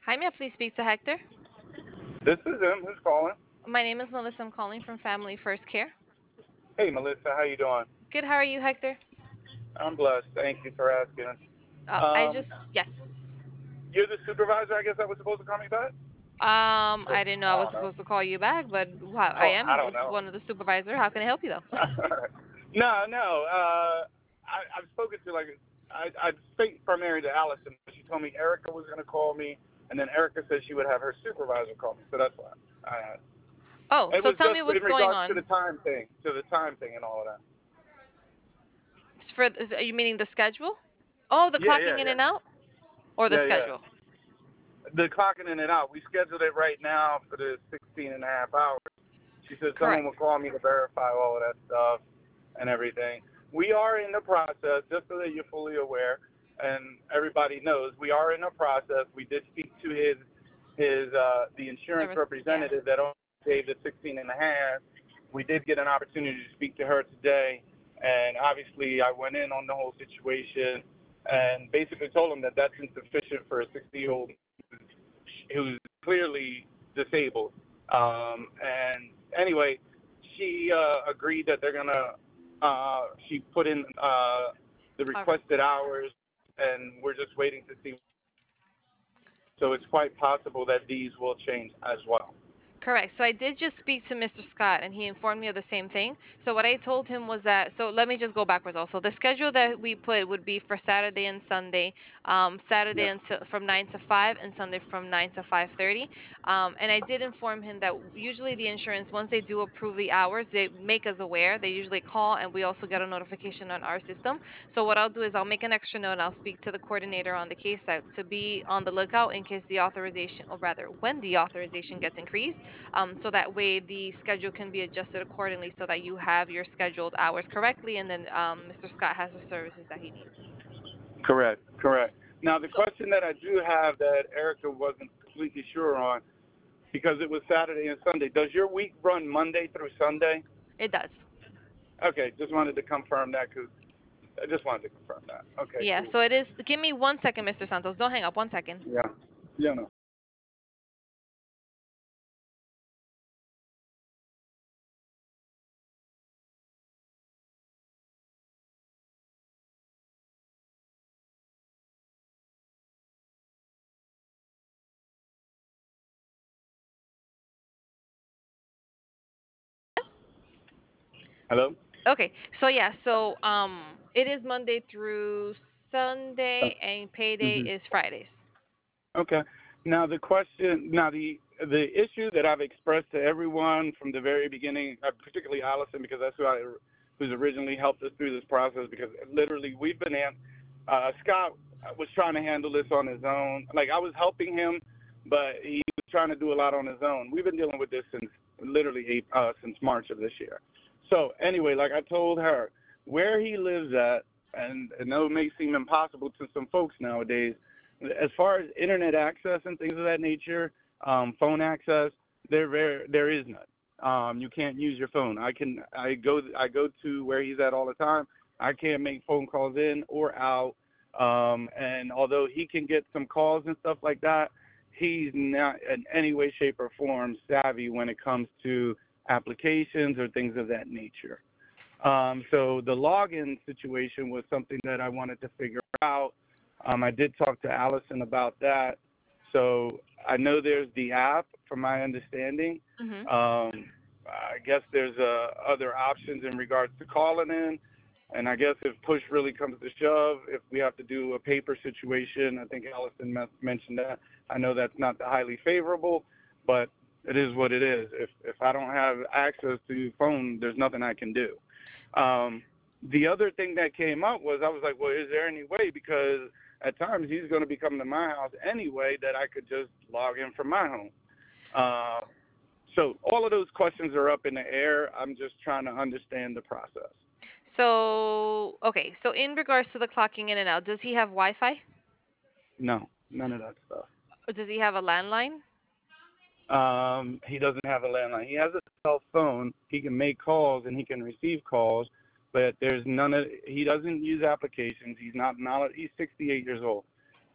Hi, may I please speak to Hector? This is him. Who's calling? My name is Melissa. I'm calling from Family First Care. Hey, Melissa. How you doing? Good, how are you, Hector? I'm blessed. Thank you for asking. I Um, just, yes. you're the supervisor. I guess that was supposed to call me back. I didn't know I I was don't know. supposed to call you back, but wow, I Oh, I am don't know. one of the supervisor. How can I help you though? no. I've spoken to I speak primarily to Allison. She told me Erica was going to call me, and then Erica said she would have her supervisor call me. So that's why. Oh, It so was tell just me in what's going regards to on. the time thing, and all of that. Are you meaning the schedule? Oh, the Yeah, clocking yeah, in yeah, and out, or the yeah, yeah. schedule? The clocking in and out. We scheduled it right now for the 16 and a half hours. She said someone will Correct. call me to verify all of that stuff and everything. We are in the process, just so that you're fully aware and everybody knows, we are in the process. We did speak to the insurance Yeah. representative that gave the 16 and a half. We did get an opportunity to speak to her today, and obviously I went in on the whole situation and basically told him that that's insufficient for a 60-year-old who's clearly disabled. And anyway, she agreed that they're gonna. She put in the All right. requested hours, and we're just waiting to see. So it's quite possible that these will change as well. Correct. So I did just speak to Mr. Scott, and he informed me of the same thing. So what I told him was that. So let me just go backwards. Also, the schedule that we put would be for Saturday and Sunday. Saturday Yeah. until from 9 to 5, and Sunday from 9 to 5:30. And I did inform him that usually the insurance, once they do approve the hours, they make us aware. They usually call, and we also get a notification on our system. So what I'll do is I'll make an extra note, and I'll speak to the coordinator on the case to be on the lookout in case the authorization, or rather, when the authorization gets increased, so that way the schedule can be adjusted accordingly so that you have your scheduled hours correctly, and then Mr. Scott has the services that he needs. Correct. Correct. Now the So question that I do have that Erica wasn't completely sure on, because it was Saturday and Sunday. Does your week run Monday through Sunday? it does. Okay, just wanted to confirm that because I just wanted to confirm that. Okay, Yeah, cool. so it is. Give me 1 second, Mr. Santos. Don't hang up. 1 second. Yeah. Yeah, no. Hello? Okay, so yeah, so it is Monday through Sunday, and payday Mm-hmm. is Fridays. Okay. Now the question, now the issue that I've expressed to everyone from the very beginning, particularly Allison, because that's who's originally helped us through this process. Because literally we've been Scott was trying to handle this on his own. Like I was helping him, but he was trying to do a lot on his own. We've been dealing with this since literally since March of this year. So anyway, like I told her, where he lives at, and I know it may seem impossible to some folks nowadays, as far as internet access and things of that nature, phone access, there is none. You can't use your phone. I go to where he's at all the time. I can't make phone calls in or out. And although he can get some calls and stuff like that, he's not in any way, shape, or form savvy when it comes to applications or things of that nature. So the login situation was something that I wanted to figure out. I did talk to Allison about that. So I know there's the app, from my understanding. Mm-hmm. I guess there's other options in regards to calling in. And I guess if push really comes to shove, if we have to do a paper situation, I think Allison mentioned that. I know that's not the highly favorable, but it is what it is. If I don't have access to your phone, there's nothing I can do. Um, the other thing that came up was I was like, well, is there any way, because at times he's going to be coming to my house anyway, that I could just log in from my home. Uh, so all of those questions are up in the air. I'm just trying to understand the process. So okay, so in regards to the clocking in and out, does he have Wi-Fi? No, none of that stuff. Or does he have a landline? He doesn't have a landline. He has a cell phone. He can make calls and he can receive calls, but there's none of. He doesn't use applications. He's not. He's 68 years old.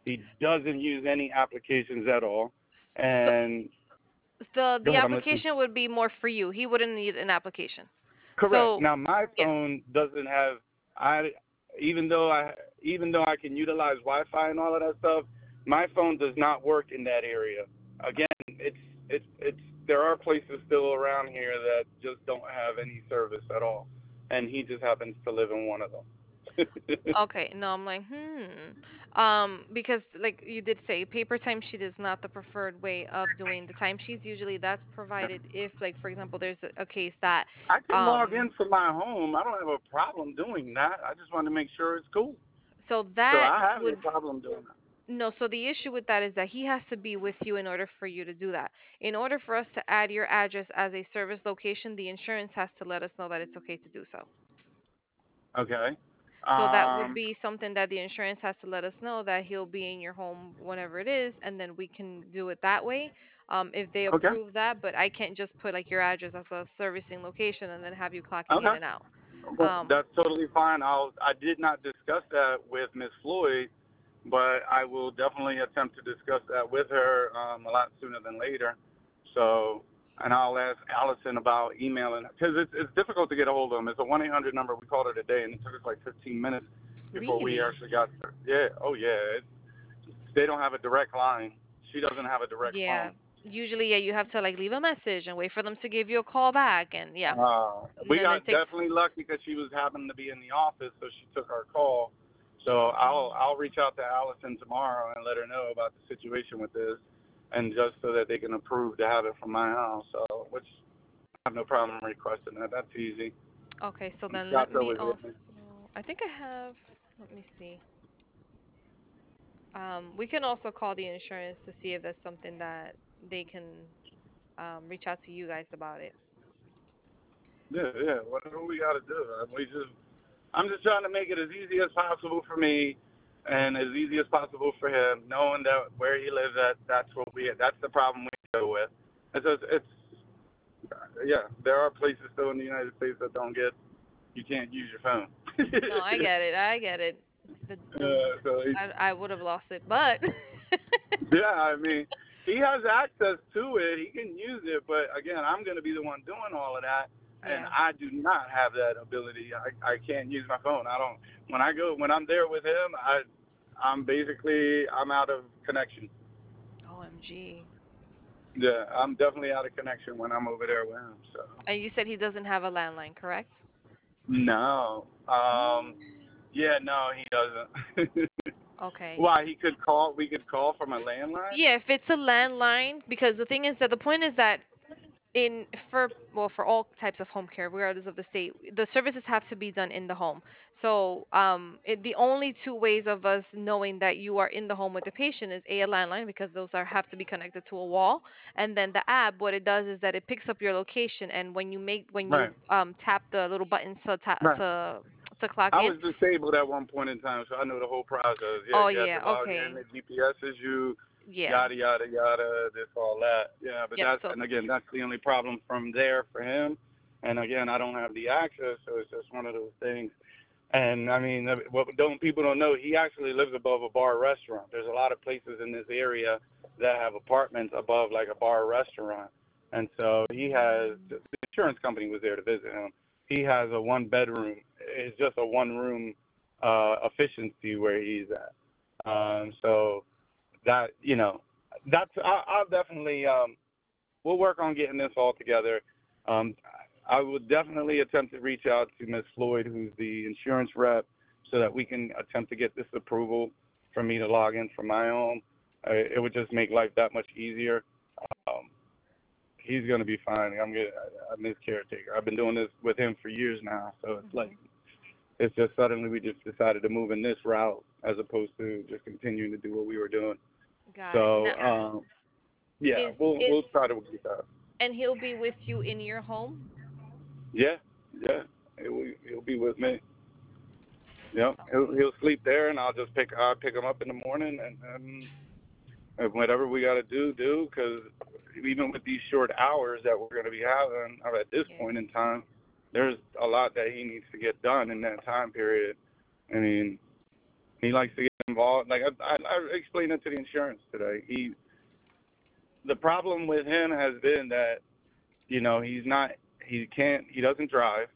He doesn't use any applications at all. So And go the ahead, I'm listening. application would be more for you. He wouldn't need an application. Correct. So Now my yeah. phone doesn't have I even though I even though I can utilize Wi-Fi and all of that stuff, my phone does not work in that area. Again, it's there are places still around here that just don't have any service at all, and he just happens to live in one of them. Okay, no, I'm like, because like you did say, paper timesheet is not the preferred way of doing the timesheets. Usually that's provided if, like, for example, there's a case that, I can log um, in from my home. I don't have a problem doing that. I just want to make sure it's cool. so So that I have no would, problem doing that. no, so the issue with that is that he has to be with you in order for you to do that. In order for us to add your address as a service location, the insurance has to let us know that it's okay to do so. Okay. So that would Um. be something that the insurance has to let us know that he'll be in your home whenever it is, and then we can do it that way. If they Okay. approve that, but I can't just put like your address as a servicing location and then have you clocking in Okay. and out. Well, Um, that's totally fine. I did not discuss that with Miss Floyd, but I will definitely attempt to discuss that with her a lot sooner than later. So, and I'll ask Allison about emailing because it's difficult to get a hold of them. It's a 1-800 number. We called it a day, and it took us like 15 minutes before we really? actually got there. Yeah. Oh yeah. They don't have a direct line. She doesn't have a direct phone. Yeah. Usually, yeah, you have to like leave a message and wait for them to give you a call back, and yeah, and We then it got takes. definitely lucky because she was happening to be in the office, so she took our call. So I'll reach out to Allison tomorrow and let her know about the situation with this, and just so that they can approve to have it from my house. So which I have no problem requesting that. That's easy. Okay, so then let Scott's me always with me. also. I think I have. Let me see. We can also call the insurance to see if that's something that they can reach out to you guys about it. Yeah, yeah. Whatever we got to do. I'm just trying to make it as easy as possible for me, and as easy as possible for him, knowing that where he lives at, that's the problem we deal with. It's yeah, there are places still in the United States that don't get, you can't use your phone. No, I get it. I get it. The so I would have lost it, but yeah, I mean, he has access to it. He can use it, but again, I'm going to be the one doing all of that, and yeah. I do not have that ability. I can't use my phone. I don't. When I'm there with him, I'm out of connection. OMG. Yeah, I'm definitely out of connection when I'm over there with him. So And you said he doesn't have a landline, correct? no, yeah, no, he doesn't. Okay. Why? He could call. We could call from a landline. Yeah, if it's a landline, because the thing is that the point is that in for well for all types of home care regardless of the state, the services have to be done in the home. So the only two ways of us knowing that you are in the home with the patient is a landline, because those are have to be connected to a wall, and then the app, what it does is that it picks up your location, and when Right. you tap the little buttons Right. to clock I in. was disabled at one point in time, so I know the whole process. Yeah, Oh you have yeah, to log in. okay. The GPS is you, Yeah. yada yada yada. This all that. Yeah, but Yep. So that's the only problem from there for him. And again, I don't have the access, so it's just one of those things. And I mean, what don't people don't know, he actually lives above a bar restaurant. There's a lot of places in this area that have apartments above like a bar restaurant. And so he has, the insurance company was there to visit him. He has a one bedroom. It's just a one room efficiency where he's at. So that, I'll definitely, we'll work on getting this all together. Um, I would definitely attempt to reach out to Ms. Floyd, who's the insurance rep, so that we can attempt to get this approval for me to log in from my own. It would just make life that much easier. Um, he's going to be fine. I'm his caretaker. I've been doing this with him for years now, so mhm. it's just suddenly we just decided to move in this route as opposed to just continuing to do what we were doing. Got it. So Now yeah, is we'll try to get that. and he'll be with you in your home. Yeah, yeah, he'll be with me. Yep, So he'll sleep there, and I'll pick him up in the morning, and whatever we got to do. Because even with these short hours that we're going to be having at this yeah. point in time, there's a lot that he needs to get done in that time period. I mean, he likes to get involved. Like I explained it to the insurance today. The problem with him has been that he's not, he doesn't drive,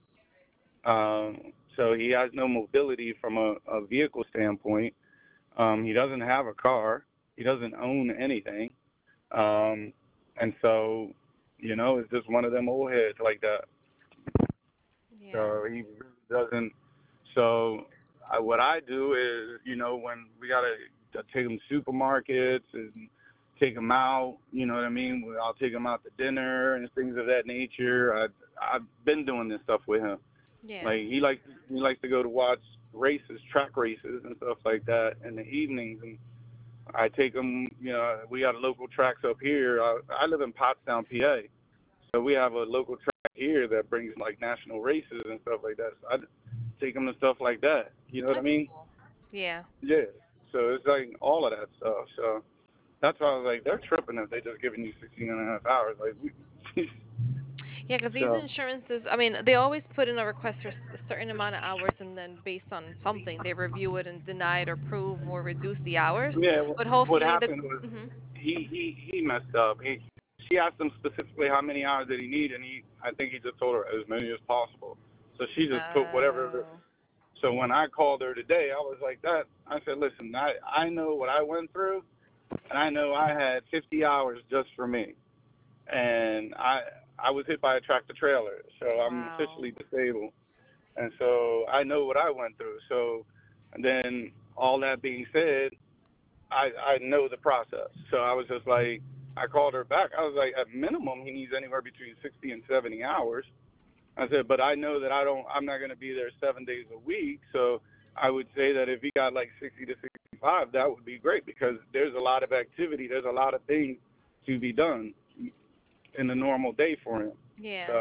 so he has no mobility from a vehicle standpoint. He doesn't have a car. He doesn't own anything, um, and so it's just one of them old heads like that. Yeah. So he really doesn't. So what I do is, when we gotta take him to supermarkets and take him out, you know what I mean. I'll take him out to dinner and things of that nature. I've been doing this stuff with him. Yeah. Like he likes to go to watch races, track races and stuff like that in the evenings, and I take him. We got local tracks up here. I live in Pottstown, PA, so we have a local track here that brings like national races and stuff like that. So I take him to stuff like that. You know what I That's mean? cool. Yeah. Yeah. So it's like all of that stuff. So that's why I was like, they're tripping if they just giving you 16 and a half hours. Like, Yeah, because these so insurances, I mean, they always put in a request for a certain amount of hours, and then based on something, they review it and deny it or approve or reduce the hours. yeah, But what hopefully, happened was mhm. he messed up. She asked him specifically how many hours did he need, and I think he just told her as many as possible. So she just put whatever. Oh, So when I called her today, I was like that. I said, listen, I know what I went through, and I know I had 50 hours just for me, and I was hit by a tractor trailer, so I'm wow. officially disabled, and so I know what I went through. So, and then all that being said, I know the process. So I was just like, I called her back. I was like, at minimum, he needs anywhere between 60 and 70 hours. I said, but I know that I'm not going to be there 7 days a week. So I would say that if he got like 60 to 65, that would be great because there's a lot of activity. There's a lot of things to be done in a normal day for him. Yeah.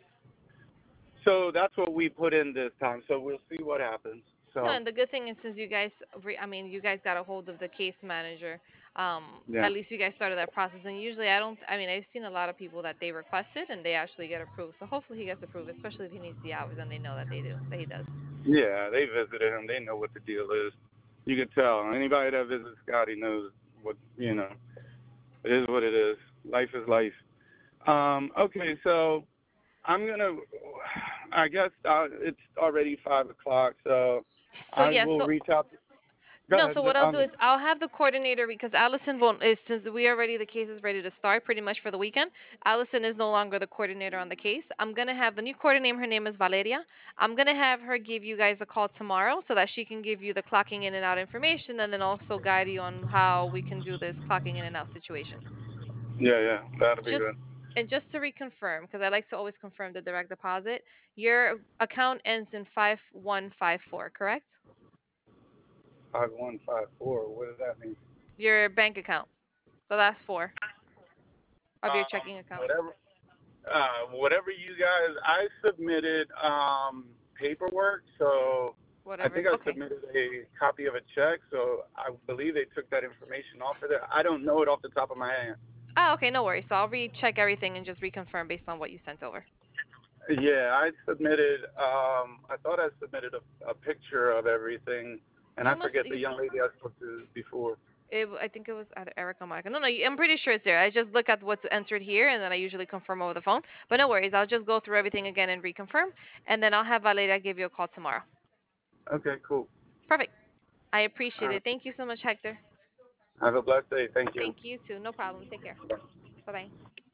So that's what we put in this time. So we'll see what happens. No, So and the good thing is since you guys, I mean, you guys got a hold of the case manager. yeah, At least you guys started that process. And usually, I don't. I mean, I've seen a lot of people that they requested and they actually get approved. So hopefully, he gets approved, especially if he needs the hours and they know that they do, that he does. yeah, they visited him. They know what the deal is. You can tell. Anybody that visits Scotty knows what you know. It is what it is. Life is life. Okay, so I'm gonna. I guess it's already 5 o'clock, so So I yeah, will so reach out. Go no, ahead. so what I'll do is I'll have the coordinator because Allison won't is since we already the case is ready to start pretty much for the weekend. Allison is no longer the coordinator on the case. I'm gonna have the new coordinator. Her name is Valeria. I'm gonna have her give you guys a call tomorrow so that she can give you the clocking in and out information and then also guide you on how we can do this clocking in and out situation. Yeah, yeah, that'll be Just good. and just to reconfirm, because I like to always confirm the direct deposit, your account ends in 5154, correct? 5154. What does that mean? Your bank account, the last four of your checking account. Whatever. Whatever you guys. I submitted paperwork, so I Whatever. think I Okay. submitted a copy of a check. So I believe they took that information off of there. I don't know it off the top of my head. Oh, okay, no worries. So I'll recheck everything and just reconfirm based on what you sent over. Yeah, I submitted. I thought I submitted a picture of everything, and You I must. forget the young lady I spoke to before. I think it was either Erica or Monica. No, no, I'm pretty sure it's there. I just look at what's entered here, and then I usually confirm over the phone. But no worries. I'll just go through everything again and reconfirm, and then I'll have Valeria give you a call tomorrow. Okay, cool. Perfect. I appreciate Uh, it. Thank you so much, Hector. have a blessed day. Thank you. Thank you too. No problem. Take care. Bye bye.